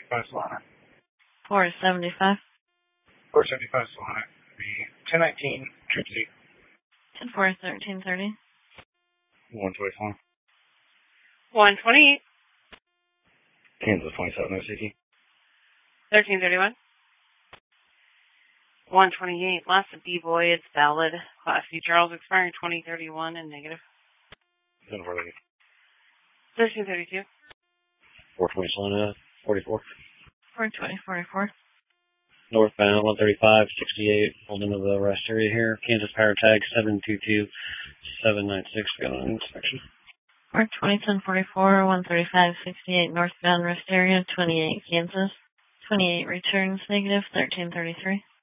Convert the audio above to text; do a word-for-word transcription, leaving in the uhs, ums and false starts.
seventy-five Solana. four seventy-five. four seventy-five Solana. The ten nineteen Tripsy. ten four thirteen thirty. one twenty-four. one twenty-eight. Kansas twenty-seven oh C T. thirteen thirty-one. one twenty-eight. Last of D-Boy. It's valid. Class C Charles expiring twenty thirty-one and negative. ten four thirty. thirteen thirty-two. four twenty Solana. forty-four. four twenty forty-four. Northbound one thirty-five sixty-eight. Holding of the rest area here. Kansas power tag seven two two seven nine six. Got on inspection. four twenty ten forty-four. one thirty-five sixty-eight. Northbound rest area. twenty-eight Kansas. twenty-eight returns negative. thirteen thirty-three.